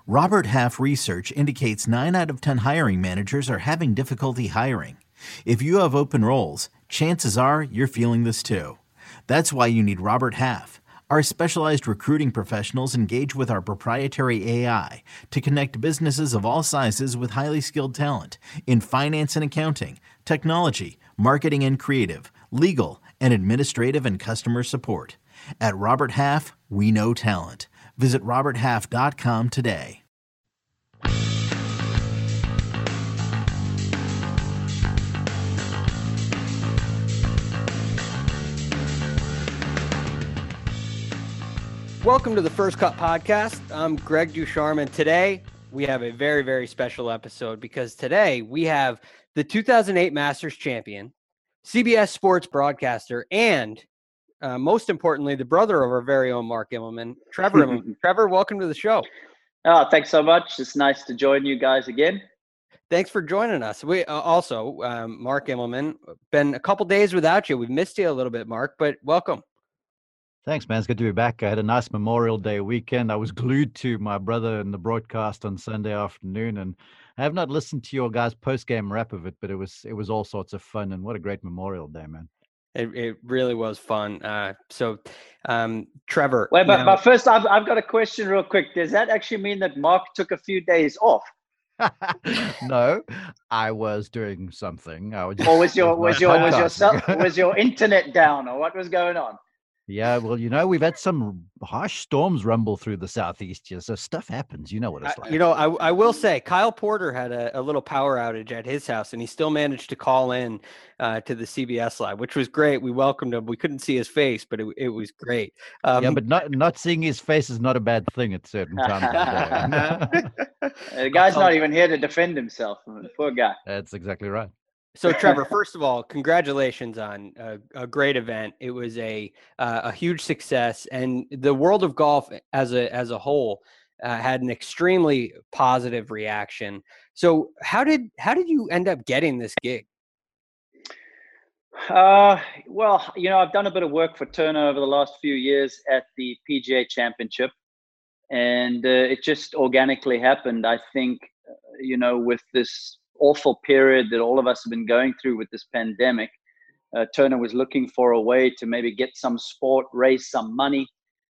Robert Half research indicates 9 out of 10 hiring managers are having difficulty hiring. If you have open roles, chances are you're feeling this too. That's why you need Robert Half. Our specialized recruiting professionals engage with our proprietary AI to connect businesses of all sizes with highly skilled talent in finance and accounting, technology, marketing and creative, legal, and administrative and customer support. At Robert Half, we know talent. Visit roberthalf.com today. Welcome to the First Cut Podcast. I'm Greg Ducharme, and today we have a very, very special episode because today we have the 2008 Masters champion, CBS Sports broadcaster, and most importantly, the brother of our very own Mark Immelman, Trevor Immelman. Trevor, welcome to the show. Oh, thanks so much. It's nice to join you guys again. Thanks for joining us. We also, Mark Immelman, been a couple days without you. We've missed you a little bit, Mark, but welcome. Thanks, man. It's good to be back. I had a nice Memorial Day weekend. I was glued to my brother in the broadcast on Sunday afternoon, and I have not listened to your guys' post-game wrap of it, but it was all sorts of fun, and what a great Memorial Day, man. It really was fun. Trevor. Wait, but first, I've got a question real quick. Does that actually mean that Mark took a few days off? No, I was doing something. Or was your internet down, or what was going on? Yeah, well, we've had some harsh storms rumble through the Southeast here, so stuff happens. You know what it's like. I will say Kyle Porter had a little power outage at his house, and he still managed to call in to the CBS Live, which was great. We welcomed him. We couldn't see his face, but it was great. Yeah, but not seeing his face is not a bad thing at certain times of the day. The guy's not even here to defend himself. Poor guy. That's exactly right. So, Trevor, first of all, congratulations on a great event. It was a huge success, and the world of golf as a whole had an extremely positive reaction. So, how did you end up getting this gig? Well, I've done a bit of work for Turner over the last few years at the PGA Championship, and it just organically happened. I think, with this awful period that all of us have been going through with this pandemic, Turner was looking for a way to maybe get some sport, raise some money,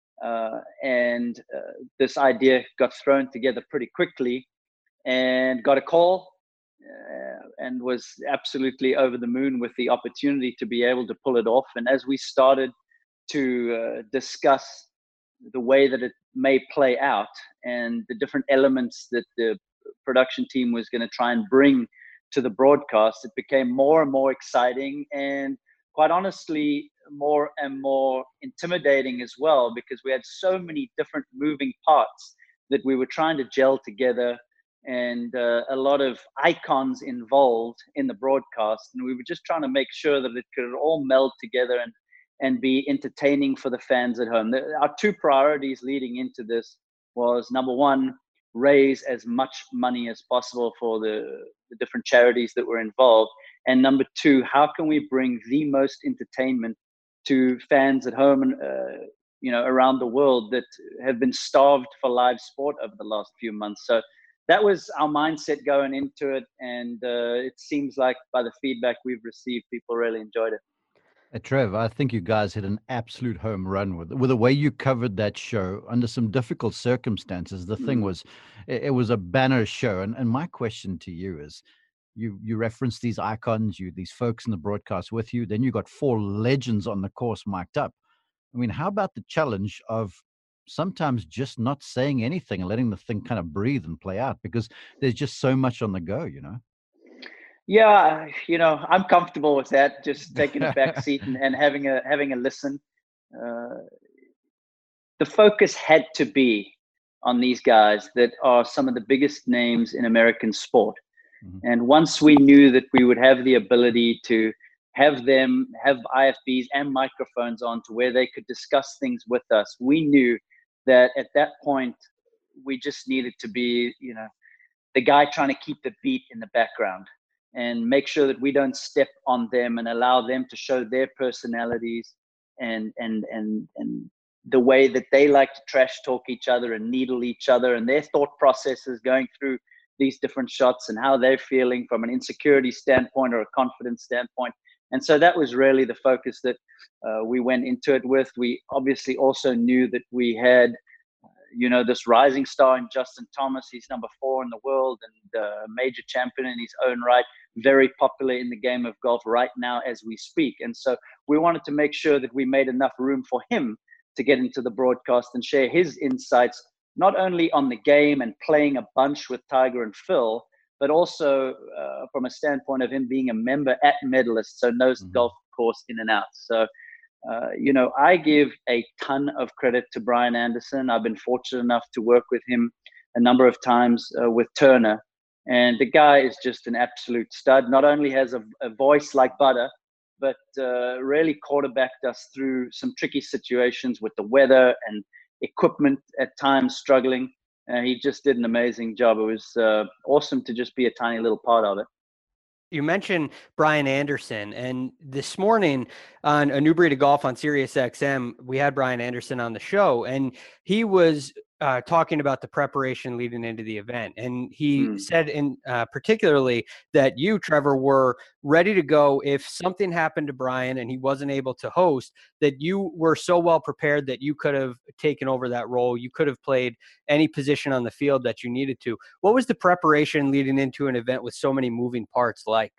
and this idea got thrown together pretty quickly, and got a call, and was absolutely over the moon with the opportunity to be able to pull it off. And as we started to discuss the way that it may play out and the different elements that the production team was going to try and bring to the broadcast, it became more and more exciting, and quite honestly more and more intimidating as well, because we had so many different moving parts that we were trying to gel together, and a lot of icons involved in the broadcast, and we were just trying to make sure that it could all meld together and be entertaining for the fans at home. Our two priorities leading into this was, number one, raise as much money as possible for the different charities that were involved. And number two, how can we bring the most entertainment to fans at home and, around the world that have been starved for live sport over the last few months. So that was our mindset going into it. And it seems like by the feedback we've received, people really enjoyed it. Trev, I think you guys hit an absolute home run with the way you covered that show under some difficult circumstances. The thing was, it was a banner show. And my question to you is, you referenced these icons, these folks in the broadcast with you, then you got 4 legends on the course mic'd up. I mean, how about the challenge of sometimes just not saying anything and letting the thing kind of breathe and play out, because there's just so much on the go, Yeah, I'm comfortable with that. Just taking a back seat and having a listen. The focus had to be on these guys that are some of the biggest names in American sport. Mm-hmm. And once we knew that we would have the ability to have them have IFBs and microphones on to where they could discuss things with us, we knew that at that point we just needed to be, the guy trying to keep the beat in the background and make sure that we don't step on them and allow them to show their personalities and the way that they like to trash talk each other and needle each other, and their thought processes going through these different shots and how they're feeling from an insecurity standpoint or a confidence standpoint. And so that was really the focus that we went into it with. We obviously also knew that we had, this rising star in Justin Thomas. He's number 4 in the world and a major champion in his own right, very popular in the game of golf right now as we speak. And so we wanted to make sure that we made enough room for him to get into the broadcast and share his insights, not only on the game and playing a bunch with Tiger and Phil, but also from a standpoint of him being a member at Medalist, so knows the golf course in and out. So, I give a ton of credit to Brian Anderson. I've been fortunate enough to work with him a number of times with Turner. And the guy is just an absolute stud. Not only has a voice like butter, but really quarterbacked us through some tricky situations with the weather and equipment at times struggling. He just did an amazing job. It was awesome to just be a tiny little part of it. You mentioned Brian Anderson, and this morning on A New Breed of Golf on Sirius XM, we had Brian Anderson on the show, and he was talking about the preparation leading into the event. And he said in particularly that you, Trevor, were ready to go if something happened to Brian and he wasn't able to host, that you were so well prepared that you could have taken over that role. You could have played any position on the field that you needed to. What was the preparation leading into an event with so many moving parts like?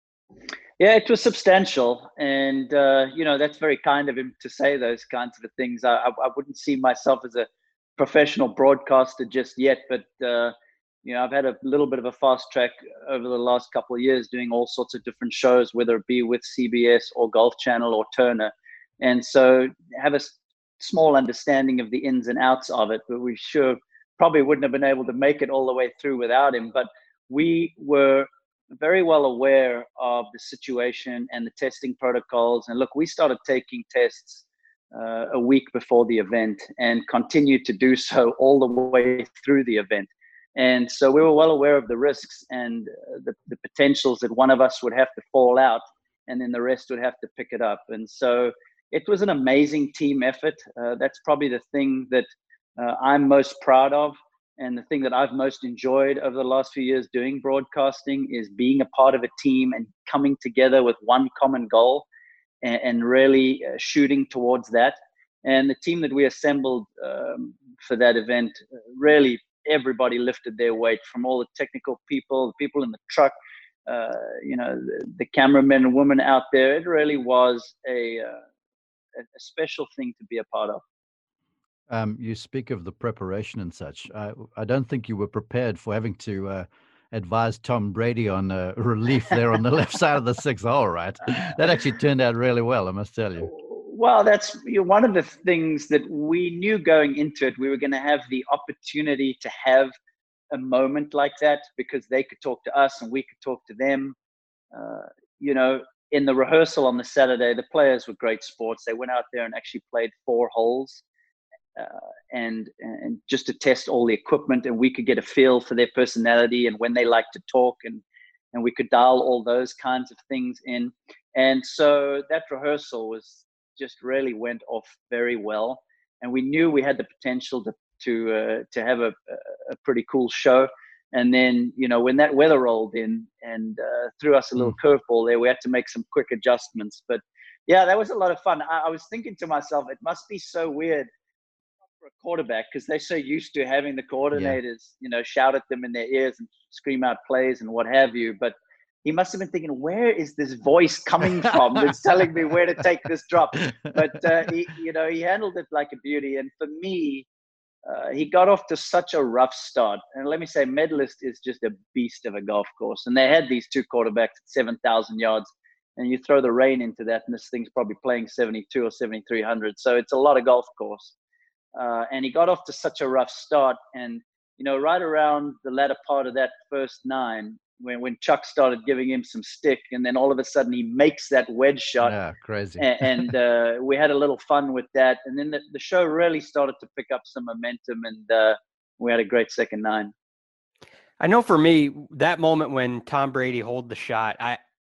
Yeah, it was substantial. And, that's very kind of him to say those kinds of things. I wouldn't see myself as a professional broadcaster just yet, but I've had a little bit of a fast track over the last couple of years doing all sorts of different shows, whether it be with CBS or Golf Channel or Turner, and so have a small understanding of the ins and outs of it. But we sure probably wouldn't have been able to make it all the way through without him. But we were very well aware of the situation and the testing protocols. And look, we started taking tests a week before the event and continued to do so all the way through the event. And so we were well aware of the risks and the potentials that one of us would have to fall out and then the rest would have to pick it up. And so it was an amazing team effort. That's probably the thing that I'm most proud of. And the thing that I've most enjoyed over the last few years doing broadcasting is being a part of a team and coming together with one common goal and really shooting towards that. And the team that we assembled for that event, really everybody lifted their weight, from all the technical people, the people in the truck, the cameramen and women out there. It really was a special thing to be a part of. You speak of the preparation and such. I don't think you were prepared for having to advise Tom Brady on relief there on the left side of the 6th hole, right? That actually turned out really well, I must tell you. Well, that's one of the things that we knew going into it. We were going to have the opportunity to have a moment like that because they could talk to us and we could talk to them. In the rehearsal on the Saturday, the players were great sports. They went out there and actually played 4 holes. And just to test all the equipment, and we could get a feel for their personality and when they like to talk, and we could dial all those kinds of things in. And so that rehearsal just really went off very well, and we knew we had the potential to have a pretty cool show. And then when that weather rolled in and threw us a little curveball there, we had to make some quick adjustments. But yeah, that was a lot of fun. I was thinking to myself, it must be so weird for a quarterback because they're so used to having the coordinators, shout at them in their ears and scream out plays and what have you. But he must have been thinking, where is this voice coming from that's telling me where to take this drop? But he handled it like a beauty. And for me, he got off to such a rough start. And let me say, Medalist is just a beast of a golf course. And they had these 2 quarterbacks at 7,000 yards. And you throw the rain into that, and this thing's probably playing 72 or 7,300. So it's a lot of golf course. And he got off to such a rough start. And, right around the latter part of that first 9, when Chuck started giving him some stick, and then all of a sudden he makes that wedge shot. Yeah, crazy. And we had a little fun with that. And then the show really started to pick up some momentum, and we had a great second 9. I know for me, that moment when Tom Brady holed the shot,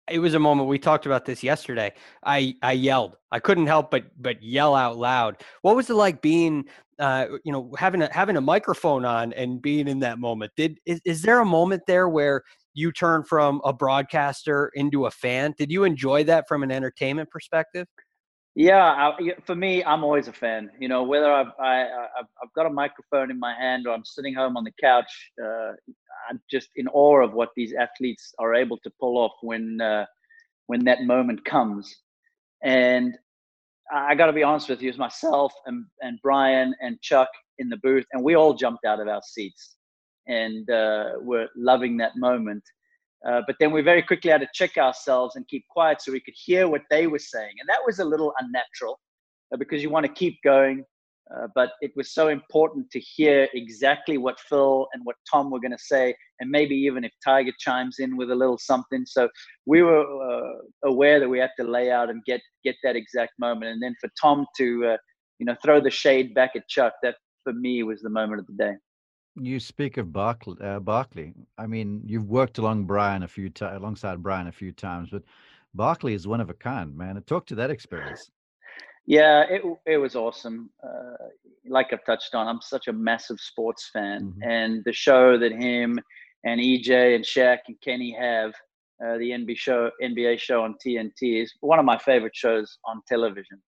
It was a moment, we talked about this yesterday. I yelled. I couldn't help but yell out loud. What was it like being, having a microphone on and being in that moment? Is there a moment there where you turn from a broadcaster into a fan? Did you enjoy that from an entertainment perspective? Yeah, for me, I'm always a fan. Whether I've got a microphone in my hand or I'm sitting home on the couch, I'm just in awe of what these athletes are able to pull off when that moment comes. And I got to be honest with you, it's myself and Brian and Chuck in the booth, and we all jumped out of our seats and were loving that moment. But then we very quickly had to check ourselves and keep quiet so we could hear what they were saying. And that was a little unnatural because you want to keep going. But it was so important to hear exactly what Phil and what Tom were going to say. And maybe even if Tiger chimes in with a little something. So we were aware that we had to lay out and get that exact moment. And then for Tom to, throw the shade back at Chuck, that for me was the moment of the day. You speak of Barkley. I mean, you've worked alongside Brian a few times, but Barkley is one of a kind, man. Talk to that experience. Yeah, it was awesome. Like I've touched on, I'm such a massive sports fan, and the show that him and EJ and Shaq and Kenny have, the NBA show on TNT, is one of my favorite shows on television.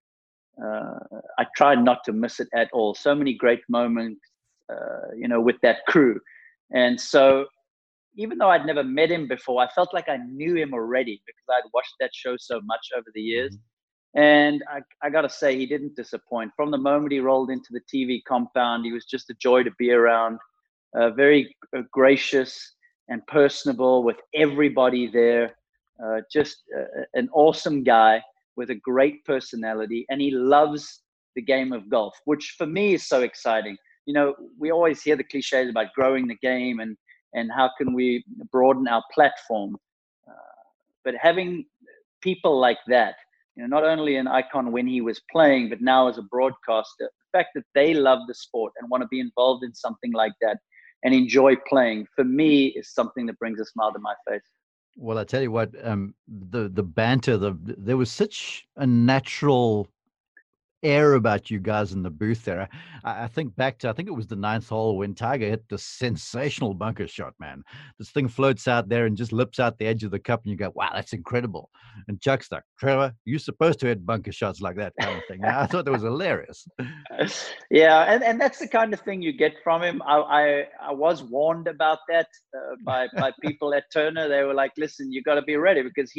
I try not to miss it at all. So many great moments, with that crew. And so even though I'd never met him before, I felt like I knew him already because I'd watched that show so much over the years. And I got to say, he didn't disappoint. From the moment he rolled into the TV compound, he was just a joy to be around, very gracious and personable with everybody there. Just an awesome guy with a great personality. And he loves the game of golf, which for me is so exciting. We always hear the cliches about growing the game and how can we broaden our platform. But having people like that, not only an icon when he was playing, but now as a broadcaster, the fact that they love the sport and want to be involved in something like that and enjoy playing, for me, is something that brings a smile to my face. Well, I tell you what, the banter, there was such a natural air about you guys in the booth there. I think back to, I think it was the 9th hole when Tiger hit the sensational bunker shot, man. This thing floats out there and just lips out the edge of the cup and you go, wow, that's incredible. And Chuck's like, Trevor, you're supposed to hit bunker shots like that kind of thing. I thought that was hilarious. Yeah, and that's the kind of thing you get from him. I was warned about that by people at Turner. They were like, listen, you got to be ready because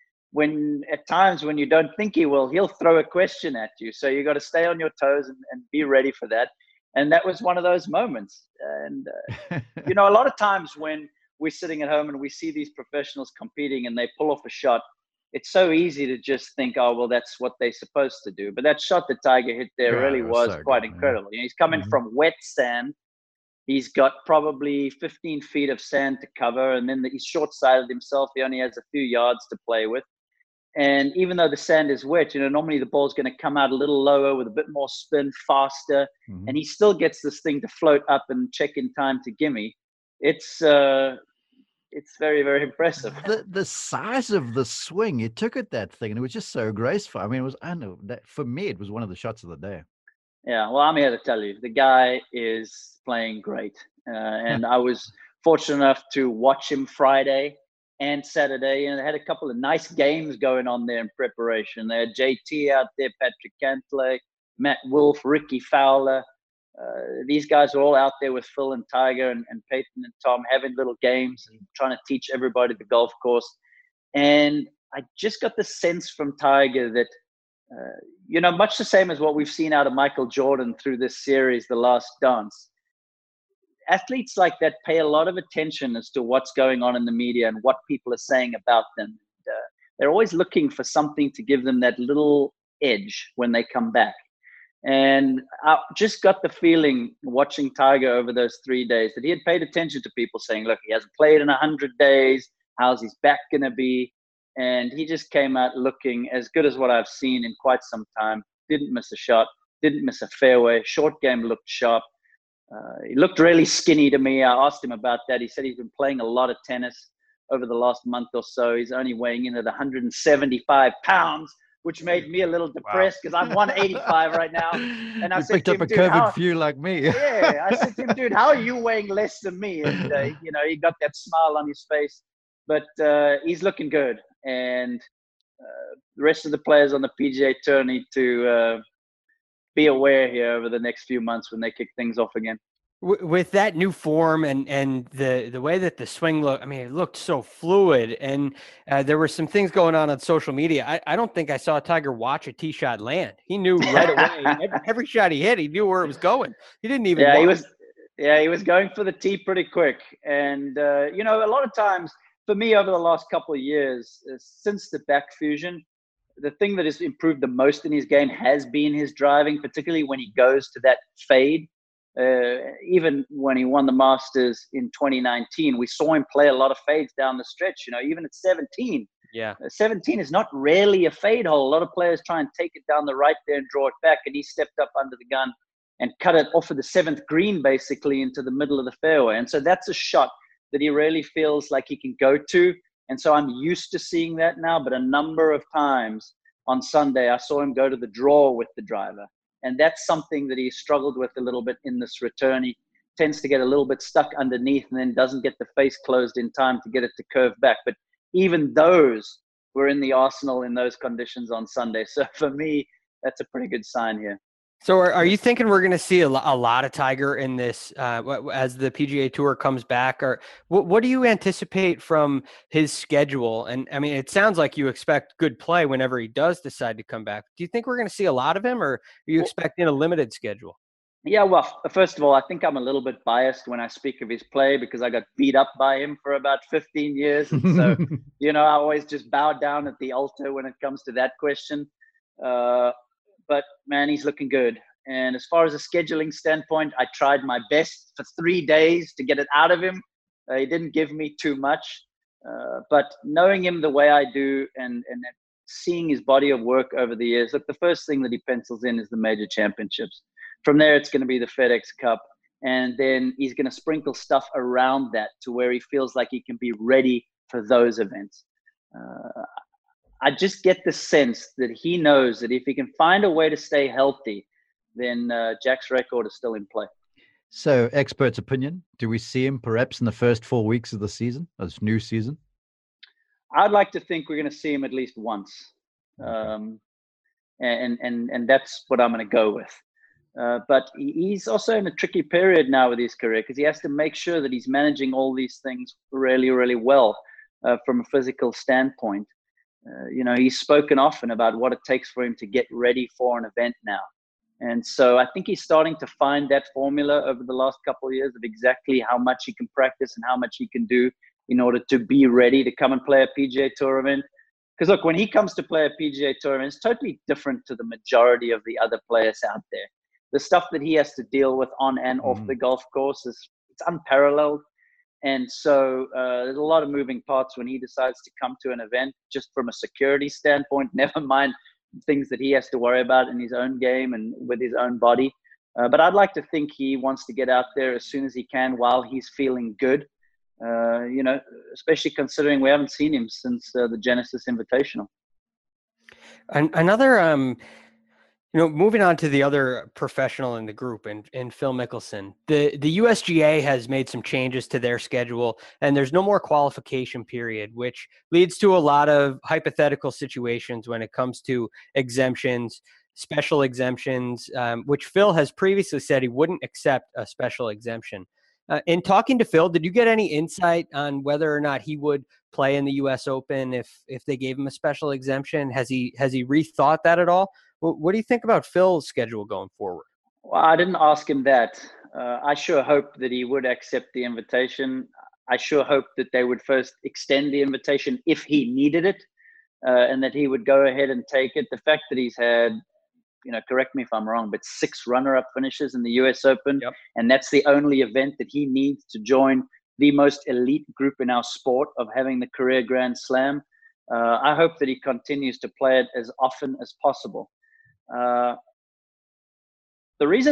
at times when you don't think he will, he'll throw a question at you. So you got to stay on your toes and be ready for that. And that was one of those moments. And, a lot of times when we're sitting at home and we see these professionals competing and they pull off a shot, it's so easy to just think, oh, well, that's what they're supposed to do. But that shot that Tiger hit there really was so quite incredible. He's coming from wet sand. He's got probably 15 feet of sand to cover. And then he's short-sighted himself. He only has a few yards to play with. And even though the sand is wet, normally the ball's going to come out a little lower with a bit more spin, faster. And he still gets this thing to float up and check in time to gimme. It's very, very impressive. The size of the swing, he took at that thing, and it was just so graceful. I mean, for me, it was one of the shots of the day. Yeah, well, I'm here to tell you, the guy is playing great. And I was fortunate enough to watch him Friday and Saturday, and they had a couple of nice games going on there in preparation. They had JT out there, Patrick Cantlay, Matt Wolff, Ricky Fowler. These guys are all out there with Phil and Tiger and Peyton and Tom having little games and trying to teach everybody the golf course. And I just got the sense from Tiger that, much the same as what we've seen out of Michael Jordan through this series, The Last Dance. Athletes like that pay a lot of attention as to what's going on in the media and what people are saying about them. They're always looking for something to give them that little edge when they come back. And I just got the feeling watching Tiger over those 3 days that he had paid attention to people saying, look, he hasn't played in 100 days. How's his back going to be? And he just came out looking as good as what I've seen in quite some time. Didn't miss a shot, didn't miss a fairway. Short game looked sharp. He looked really skinny to me. I asked him about that. He said he's been playing a lot of tennis. over the last month or so. He's only weighing in at 175 pounds, which made me a little depressed because I'm 185 right now. And I you said picked to up him, a dude, COVID few like me. yeah, I said to him, dude, how are you weighing less than me? And, he got that smile on his face. But he's looking good. And the rest of the players on the PGA Tour need to be aware here over the next few months when they kick things off again. With that new form and the way that the swing looked, I mean, it looked so fluid, and there were some things going on social media. I don't think I saw Tiger watch a tee shot land. He knew right away. Every shot he hit, he knew where it was going. He didn't even. He was going for the tee pretty quick. And a lot of times for me over the last couple of years, since the back fusion, the thing that has improved the most in his game has been his driving, particularly when he goes to that fade. Even when he won the Masters in 2019, we saw him play a lot of fades down the stretch, even at 17. Yeah. 17 is not really a fade hole. A lot of players try and take it down the right there and draw it back. And he stepped up under the gun and cut it off of the 7th green, basically into the middle of the fairway. And so that's a shot that he really feels like he can go to. And so I'm used to seeing that now, but a number of times on Sunday, I saw him go to the draw with the driver. And that's something that he struggled with a little bit in this return. He tends to get a little bit stuck underneath and then doesn't get the face closed in time to get it to curve back. But even those were in the arsenal in those conditions on Sunday. So for me, that's a pretty good sign here. So are you thinking we're going to see a lot of Tiger in this as the PGA Tour comes back? Or what do you anticipate from his schedule? And I mean, it sounds like you expect good play whenever he does decide to come back. Do you think we're going to see a lot of him, or are you expecting a limited schedule? Yeah, well, first of all, I think I'm a little bit biased when I speak of his play because I got beat up by him for about 15 years. And so, I always just bow down at the altar when it comes to that question. But man, he's looking good. And as far as a scheduling standpoint, I tried my best for 3 days to get it out of him. He didn't give me too much. But knowing him the way I do and seeing his body of work over the years, look, the first thing that he pencils in is the major championships. From there, it's going to be the FedEx Cup. And then he's going to sprinkle stuff around that to where he feels like he can be ready for those events. I just get the sense that he knows that if he can find a way to stay healthy, then Jack's record is still in play. So, expert's opinion, do we see him perhaps in the first 4 weeks of the season, of this new season? I'd like to think we're going to see him at least once. And that's what I'm going to go with. But he's also in a tricky period now with his career because he has to make sure that he's managing all these things really, really well from a physical standpoint. He's spoken often about what it takes for him to get ready for an event now. And so I think he's starting to find that formula over the last couple of years of exactly how much he can practice and how much he can do in order to be ready to come and play a PGA Tour event. Because look, when he comes to play a PGA Tour event, it's totally different to the majority of the other players out there. The stuff that he has to deal with on and off the golf course it's unparalleled. And so there's a lot of moving parts when he decides to come to an event, just from a security standpoint, never mind things that he has to worry about in his own game and with his own body. But I'd like to think he wants to get out there as soon as he can while he's feeling good, especially considering we haven't seen him since the Genesis Invitational. Another moving on to the other professional in the group, and Phil Mickelson, the USGA has made some changes to their schedule, and there's no more qualification period, which leads to a lot of hypothetical situations when it comes to exemptions, special exemptions, which Phil has previously said he wouldn't accept a special exemption. In talking to Phil, did you get any insight on whether or not he would play in the U.S. Open if they gave him a special exemption? Has he rethought that at all? What do you think about Phil's schedule going forward? Well, I didn't ask him that. I sure hope that he would accept the invitation. I sure hope that they would first extend the invitation if he needed it, and that he would go ahead and take it. The fact that he's had, correct me if I'm wrong, but 6 runner-up finishes in the US Open, yep. And that's the only event that he needs to join the most elite group in our sport of having the career Grand Slam. I hope that he continues to play it as often as possible. The reason that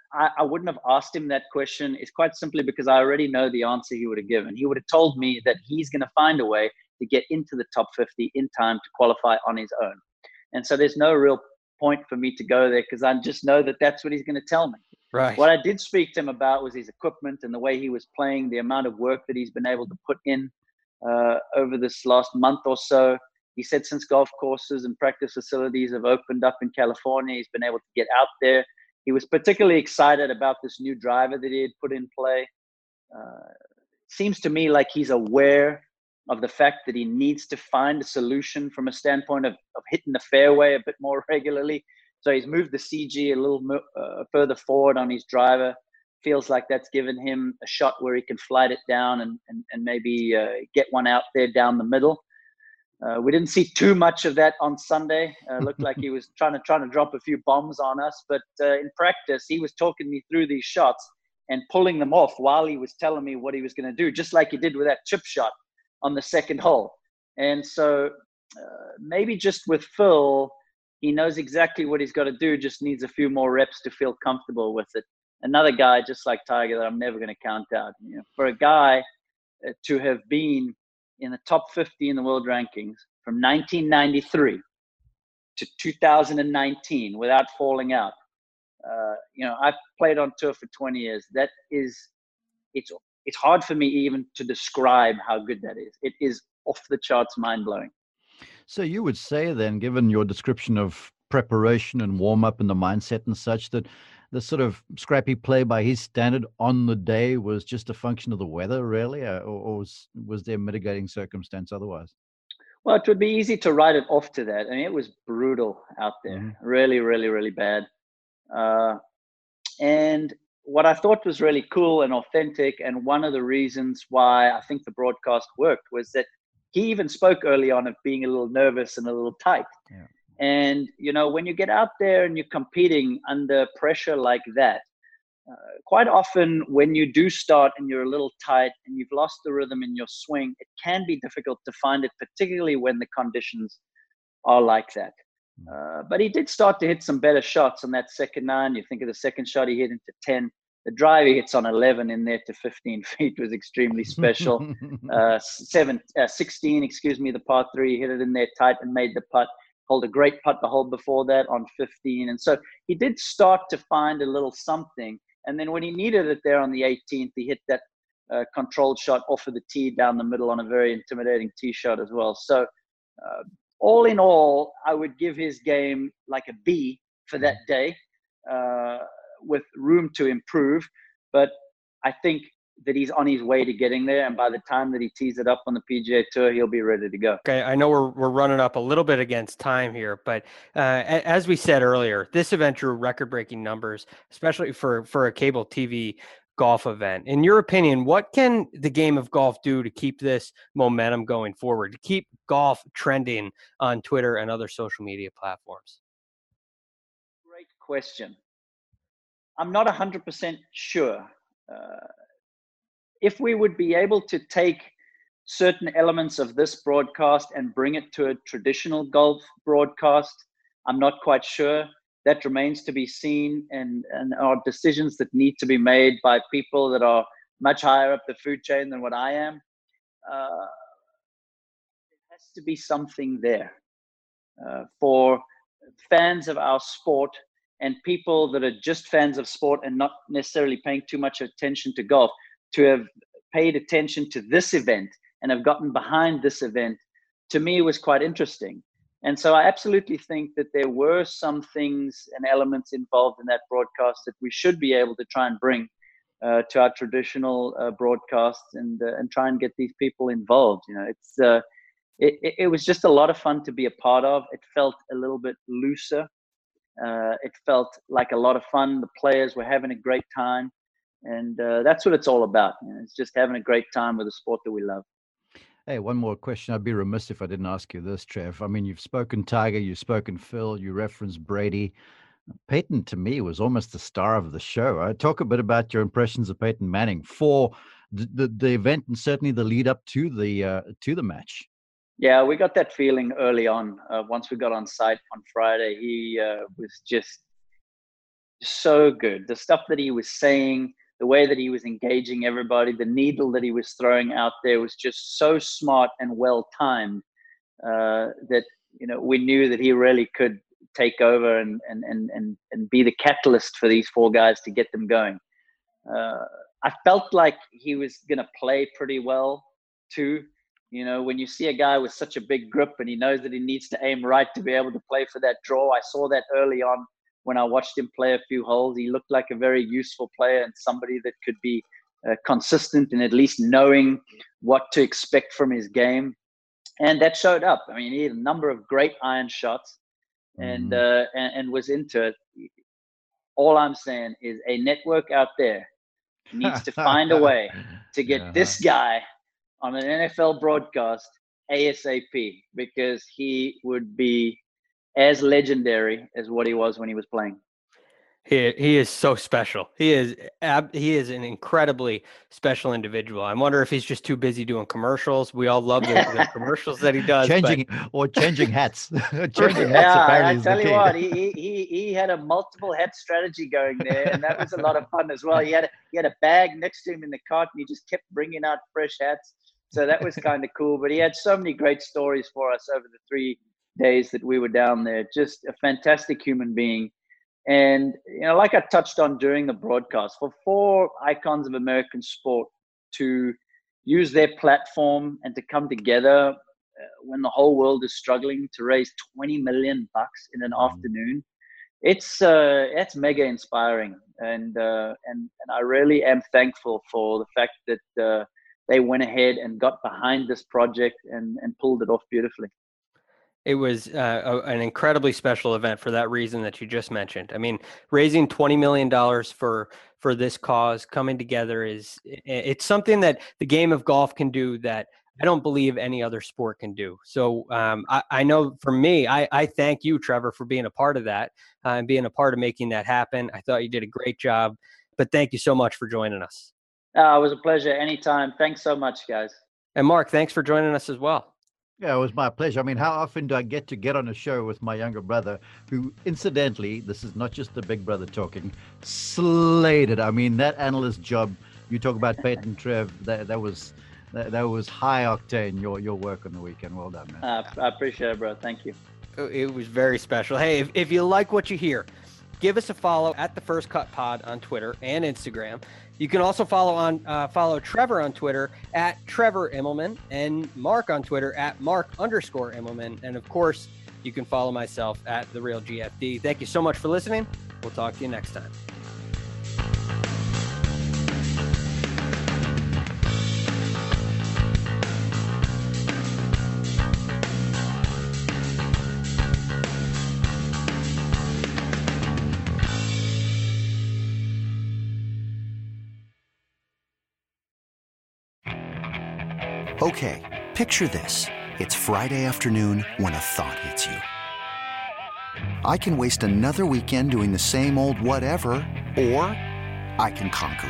I wouldn't have asked him that question is quite simply because I already know the answer he would have given. He would have told me that he's going to find a way to get into the top 50 in time to qualify on his own. And so there's no real point for me to go there because I just know that that's what he's going to tell me. Right. What I did speak to him about was his equipment and the way he was playing, the amount of work that he's been able to put in over this last month or so. He said since golf courses and practice facilities have opened up in California, he's been able to get out there. He was particularly excited about this new driver that he had put in play. Seems to me like he's aware of the fact that he needs to find a solution from a standpoint of hitting the fairway a bit more regularly. So he's moved the CG a little further forward on his driver. Feels like that's given him a shot where he can flight it down and maybe get one out there down the middle. We didn't see too much of that on Sunday. Looked like he was trying to drop a few bombs on us. But in practice, he was talking me through these shots and pulling them off while he was telling me what he was going to do, just like he did with that chip shot on the second hole. And so maybe just with Phil, he knows exactly what he's got to do, just needs a few more reps to feel comfortable with it. Another guy, just like Tiger, that I'm never going to count out. You know, for a guy to have been in the top 50 in the world rankings from 1993 to 2019 without falling out. I've played on tour for 20 years. That is, it's hard for me even to describe how good that is. It is off the charts, mind-blowing. So you would say then, given your description of preparation and warm-up and the mindset and such, that the sort of scrappy play by his standard on the day was just a function of the weather, really? Or was there mitigating circumstance otherwise? Well, it would be easy to write it off to that. I mean, it was brutal out there. Mm-hmm. Really, really, really bad. And what I thought was really cool and authentic, and one of the reasons why I think the broadcast worked, was that he even spoke early on of being a little nervous and a little tight. Yeah. And, when you get out there and you're competing under pressure like that, quite often when you do start and you're a little tight and you've lost the rhythm in your swing, it can be difficult to find it, particularly when the conditions are like that. But he did start to hit some better shots on that second 9. You think of the second shot he hit into 10. The drive he hits on 11 in there to 15 feet was extremely special. 16, the par 3, he hit it in there tight and made the putt. Hold a great putt the hole before that on 15. And so he did start to find a little something. And then when he needed it there on the 18th, he hit that controlled shot off of the tee down the middle on a very intimidating tee shot as well. So all in all, I would give his game like a B for that day, with room to improve. But I think that he's on his way to getting there, and by the time that he tees it up on the PGA Tour, he'll be ready to go. Okay, I know we're running up a little bit against time here, but as we said earlier, this event drew record-breaking numbers, especially for a cable TV golf event. In your opinion, what can the game of golf do to keep this momentum going forward, to keep golf trending on Twitter and other social media platforms? Great question. I'm not 100% sure. If we would be able to take certain elements of this broadcast and bring it to a traditional golf broadcast, I'm not quite sure. That remains to be seen, and are decisions that need to be made by people that are much higher up the food chain than what I am. There has to be something there for fans of our sport and people that are just fans of sport and not necessarily paying too much attention to golf, to have paid attention to this event and have gotten behind this event, to me was quite interesting. And so I absolutely think that there were some things and elements involved in that broadcast that we should be able to try and bring to our traditional broadcasts and try and get these people involved. It was just a lot of fun to be a part of. It felt a little bit looser. It felt like a lot of fun. The players were having a great time. And that's what it's all about. It's just having a great time with a sport that we love. Hey, one more question. I'd be remiss if I didn't ask you this, Trev. I mean, you've spoken Tiger, you've spoken Phil, you referenced Brady. Peyton, to me, was almost the star of the show. Talk a bit about your impressions of Peyton Manning for the event and certainly the lead up to the match. Yeah, we got that feeling early on. Once we got on site on Friday, he was just so good. The stuff that he was saying, the way that he was engaging everybody, the needle that he was throwing out there was just so smart and well timed that we knew that he really could take over and be the catalyst for these four guys to get them going. I felt like he was going to play pretty well too. When you see a guy with such a big grip and he knows that he needs to aim right to be able to play for that draw. I saw that early on when I watched him play a few holes. He looked like a very useful player and somebody that could be consistent and at least knowing what to expect from his game. And that showed up. I mean, he had a number of great iron shots and was into it. All I'm saying is a network out there needs to find a way to get this guy on an NFL broadcast ASAP, because he would be as legendary as what he was when he was playing. He is so special. He is an incredibly special individual. I wonder if he's just too busy doing commercials. We all love the commercials that he does. Changing hats. Changing hats. Apparently, I tell you what, he had a multiple hat strategy going there, and that was a lot of fun as well. He had a bag next to him in the cart, and he just kept bringing out fresh hats. So that was kind of cool. But he had so many great stories for us over the 3 days that we were down there. Just a fantastic human being. And, like I touched on during the broadcast, for four icons of American sport to use their platform and to come together when the whole world is struggling to raise $20 million in an afternoon, it's mega inspiring. And I really am thankful for the fact that they went ahead and got behind this project and pulled it off beautifully. It was an incredibly special event for that reason that you just mentioned. I mean, raising $20 million for this cause, coming together it's something that the game of golf can do that I don't believe any other sport can do. So I know for me, I thank you, Trevor, for being a part of that and being a part of making that happen. I thought you did a great job, but thank you so much for joining us. It was a pleasure. Anytime. Thanks so much, guys. And Mark, thanks for joining us as well. Yeah, it was my pleasure. I mean, how often do I get on a show with my younger brother, who, incidentally, this is not just the big brother talking, slayed it. I mean, that analyst job, you talk about Peyton Trev, that was high octane, your work on the weekend. Well done, man. I appreciate it, bro. Thank you. It was very special. Hey, if you like what you hear, give us a follow at The First Cut Pod on Twitter and Instagram. You can also follow Trevor on Twitter at Trevor Immelman and Mark on Twitter at Mark_Immelman. And of course, you can follow myself at The Real GFD. Thank you so much for listening. We'll talk to you next time. Okay, picture this. It's Friday afternoon when a thought hits you. I can waste another weekend doing the same old whatever, or I can conquer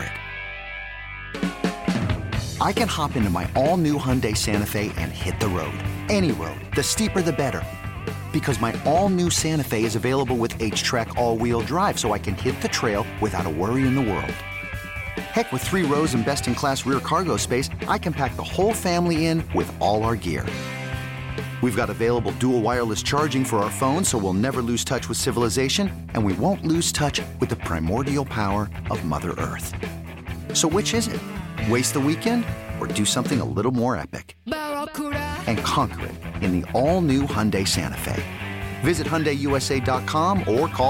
it. I can hop into my all-new Hyundai Santa Fe and hit the road. Any road. The steeper, the better. Because my all-new Santa Fe is available with H-Track all-wheel drive, so I can hit the trail without a worry in the world. Heck, with 3 rows and best-in-class rear cargo space, I can pack the whole family in with all our gear. We've got available dual wireless charging for our phones, so we'll never lose touch with civilization, and we won't lose touch with the primordial power of Mother Earth. So which is it? Waste the weekend or do something a little more epic? And conquer it in the all-new Hyundai Santa Fe. Visit HyundaiUSA.com or call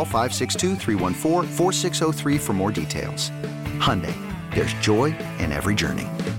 562-314-4603 for more details. Hyundai, there's joy in every journey.